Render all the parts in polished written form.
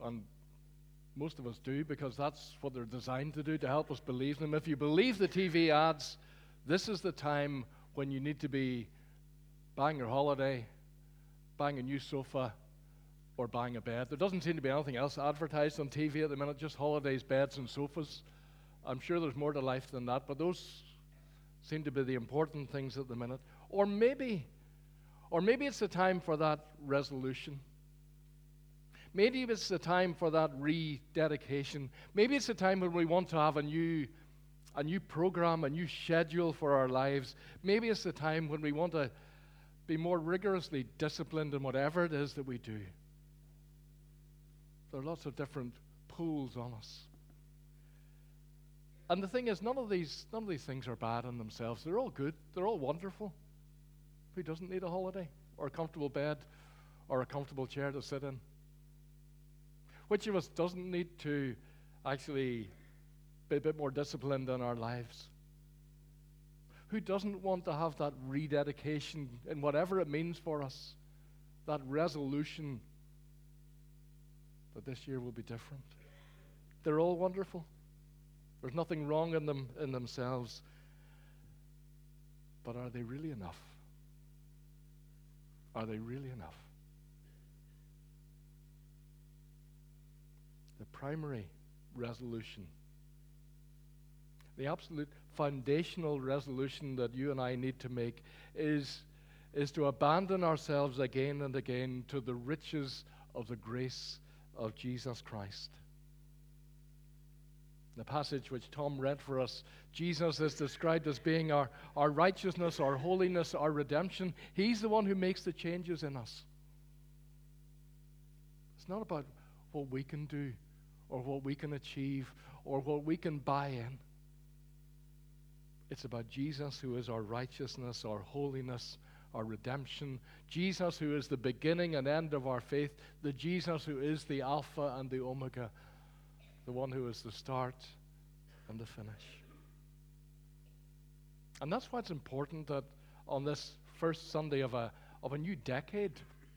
and most of us do, because that's what they're designed to do, to help us believe them. If you believe the TV ads, this is the time when you need to be buying your holiday, buying a new sofa, or buying a bed. There doesn't seem to be anything else advertised on TV at the minute, just holidays, beds, and sofas. I'm sure there's more to life than that, but those seem to be the important things at the minute. Or maybe it's the time for that resolution. Maybe it's the time for that rededication. Maybe it's the time when we want to have a new program, a new schedule for our lives. Maybe it's the time when we want to be more rigorously disciplined in whatever it is that we do. There are lots of different pulls on us. And the thing is, none of these things are bad in themselves. They're all good. They're all wonderful. Who doesn't need a holiday or a comfortable bed or a comfortable chair to sit in? Which of us doesn't need to actually be a bit more disciplined in our lives? Who doesn't want to have that rededication in whatever it means for us? That resolution that this year will be different. They're all wonderful. There's nothing wrong in them in themselves. But are they really enough? Are they really enough? The primary resolution, the absolute foundational resolution that you and I need to make is to abandon ourselves again and again to the riches of the grace of Jesus Christ. The passage which Tom read for us, Jesus is described as being our righteousness, our holiness, our redemption. He's the one who makes the changes in us. It's not about what we can do or what we can achieve or what we can buy in. It's about Jesus, who is our righteousness, our holiness, our redemption. Jesus, who is the beginning and end of our faith. The Jesus who is the Alpha and the Omega. The one who is the start and the finish. And that's why it's important that on this first Sunday of a new decade,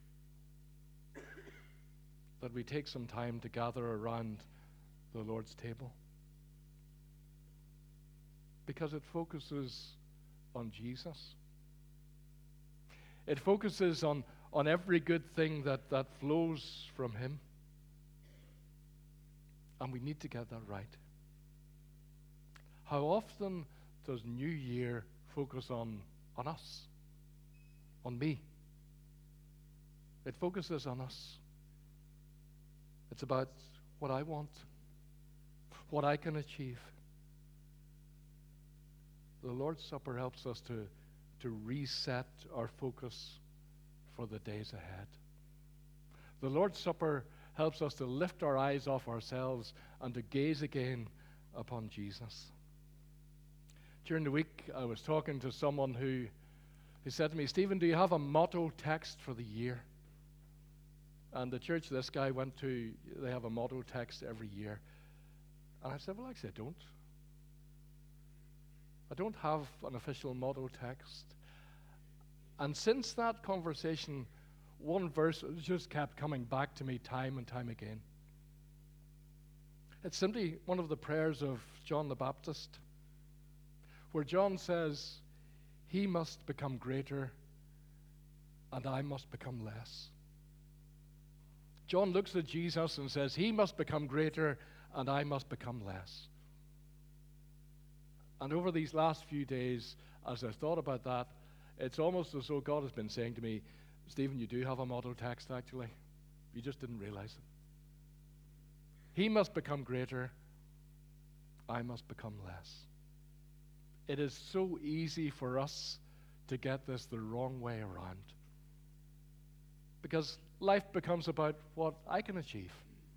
that we take some time to gather around the Lord's table. Because it focuses on Jesus. It focuses on every good thing that flows from Him. And we need to get that right. How often does New Year focus on us? On me? It focuses on us. It's about what I want, what I can achieve. The Lord's Supper helps us to reset our focus for the days ahead. The Lord's Supper helps us to lift our eyes off ourselves and to gaze again upon Jesus. During the week, I was talking to someone who said to me, "Stephen, do you have a motto text for the year?" And the church this guy went to, they have a motto text every year. And I said, well, actually, I don't. I don't have an official motto text. And since that conversation, one verse just kept coming back to me time and time again. It's simply one of the prayers of John the Baptist, where John says, "He must become greater, and I must become less." John looks at Jesus and says, "He must become greater, and I must become less." And over these last few days, as I've thought about that, it's almost as though God has been saying to me, "Stephen, you do have a motto text, actually. You just didn't realize it. He must become greater, I must become less." It is so easy for us to get this the wrong way around. Because life becomes about what I can achieve.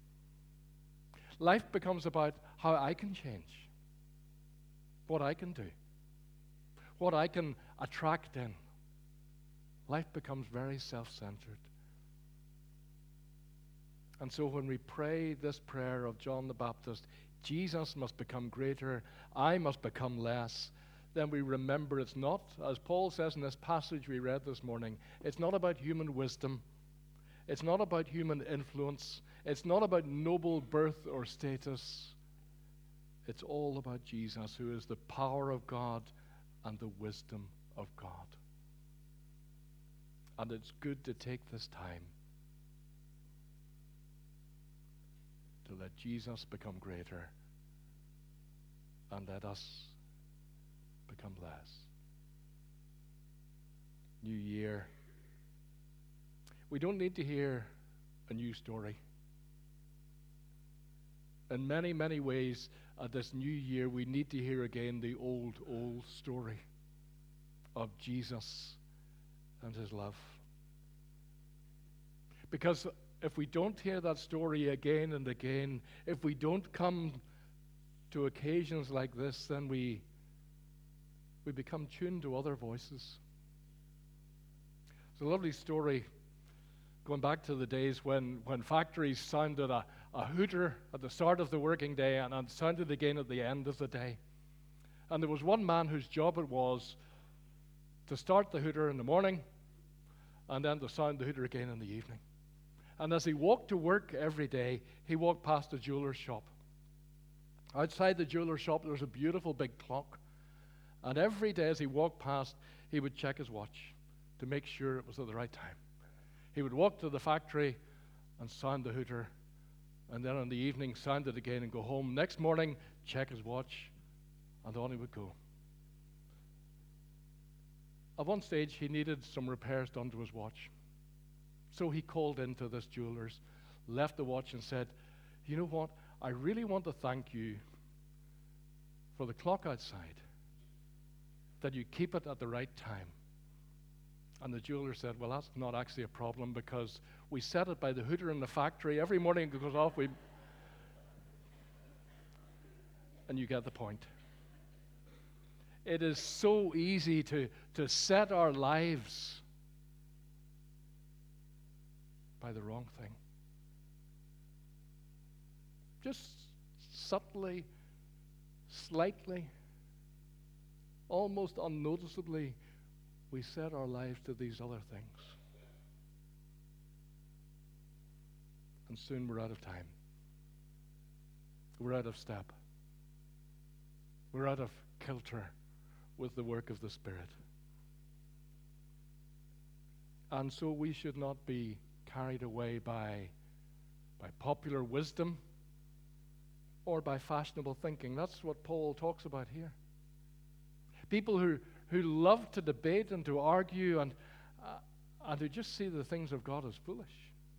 Life becomes about how I can change, what I can do, what I can attract in. Life becomes very self-centered. And so when we pray this prayer of John the Baptist, Jesus must become greater, I must become less, then we remember it's not, as Paul says in this passage we read this morning, it's not about human wisdom. It's not about human influence. It's not about noble birth or status. It's all about Jesus, who is the power of God and the wisdom of God. And it's good to take this time to let Jesus become greater and let us become less. New year. We don't need to hear a new story. In many, many ways, at this new year, we need to hear again the old story of Jesus and his love. Because if we don't hear that story again and again, if we don't come to occasions like this, then we become tuned to other voices. It's a lovely story going back to the days when factories sounded a hooter at the start of the working day and sounded again at the end of the day. And there was one man whose job it was to start the hooter in the morning and then to sound the hooter again in the evening. And as he walked to work every day, he walked past a jeweler's shop. Outside the jeweler's shop, there was a beautiful big clock. And every day as he walked past, he would check his watch to make sure it was at the right time. He would walk to the factory and sound the hooter, and then in the evening sound it again and go home. Next morning, check his watch, and on he would go. At one stage, he needed some repairs done to his watch. So he called into this jeweler's, left the watch and said, "You know what? I really want to thank you for the clock outside, that you keep it at the right time." And the jeweler said, "Well, that's not actually a problem because we set it by the hooter in the factory. Every morning it goes off, and you get the point. It is so easy to set our lives by the wrong thing. Just subtly, slightly, almost unnoticeably, we set our lives to these other things. And soon we're out of time. We're out of step. We're out of kilter with the work of the Spirit. And so we should not be carried away by popular wisdom or by fashionable thinking. That's what Paul talks about here. People who love to debate and to argue and who just see the things of God as foolish.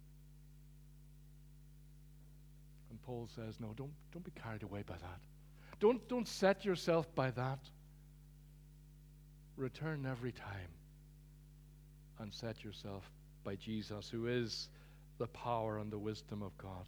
And Paul says, no, don't be carried away by that. Don't set yourself by that. Return every time and set yourself by Jesus, who is the power and the wisdom of God.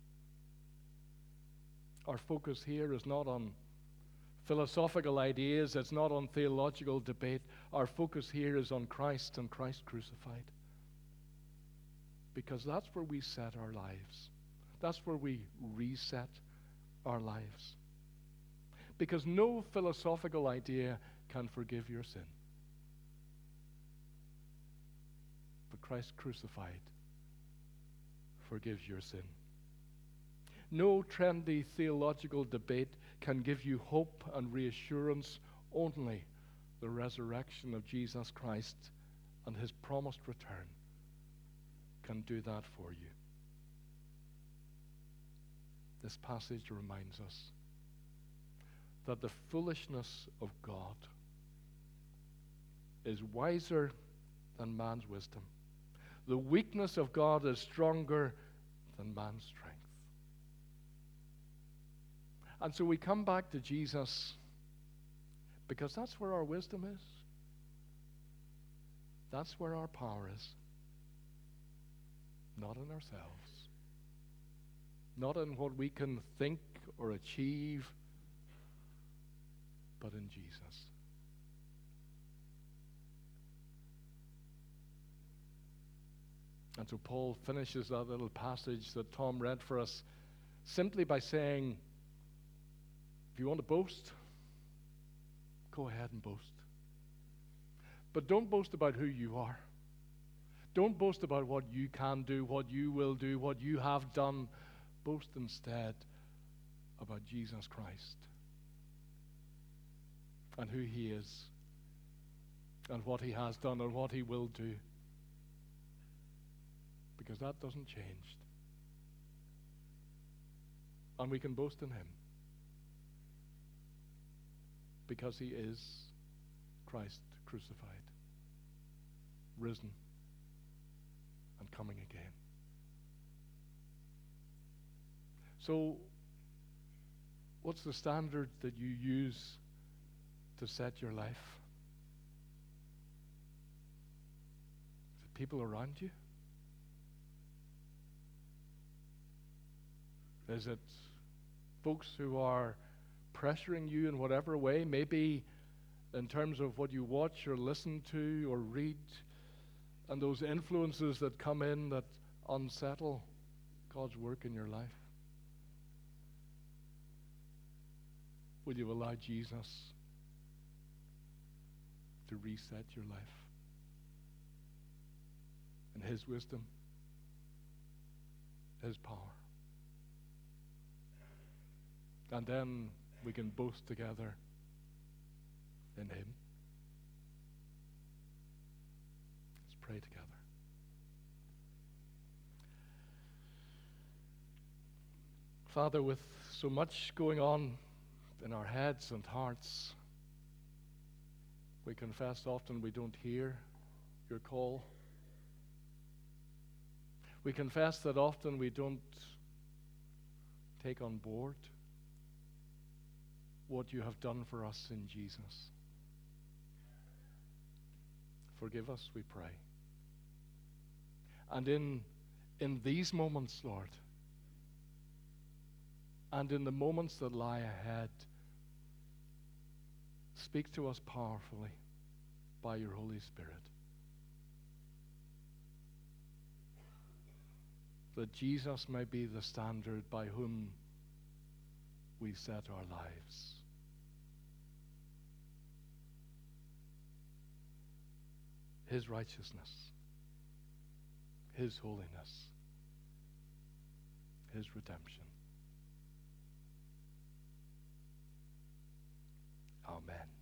Our focus here is not on philosophical ideas. It's not on theological debate. Our focus here is on Christ and Christ crucified. Because that's where we set our lives. That's where we reset our lives. Because no philosophical idea can forgive your sin. But Christ crucified forgives your sin. No trendy theological debate can give you hope and reassurance. Only the resurrection of Jesus Christ and his promised return can do that for you. This passage reminds us that the foolishness of God is wiser than man's wisdom. The weakness of God is stronger than man's strength. And so we come back to Jesus because that's where our wisdom is. That's where our power is. Not in ourselves. Not in what we can think or achieve, but in Jesus. And so Paul finishes that little passage that Tom read for us simply by saying, if you want to boast, go ahead and boast. But don't boast about who you are. Don't boast about what you can do, what you will do, what you have done. Boast instead about Jesus Christ and who he is and what he has done and what he will do. Because that doesn't change. And we can boast in him. Because he is Christ crucified, risen, and coming again. So, what's the standard that you use to set your life? Is it people around you? Is it folks who are pressuring you in whatever way, maybe in terms of what you watch or listen to or read, and those influences that come in that unsettle God's work in your life? Will you allow Jesus to reset your life in his wisdom, his power? And then we can boast together in him. Let's pray together. Father, with so much going on in our heads and hearts, we confess often we don't hear your call. We confess that often we don't take on board what you have done for us in Jesus. Forgive us, we pray. And in these moments, Lord, and in the moments that lie ahead, speak to us powerfully by your Holy Spirit. That Jesus may be the standard by whom we set our lives. His righteousness, his holiness, his redemption. Amen.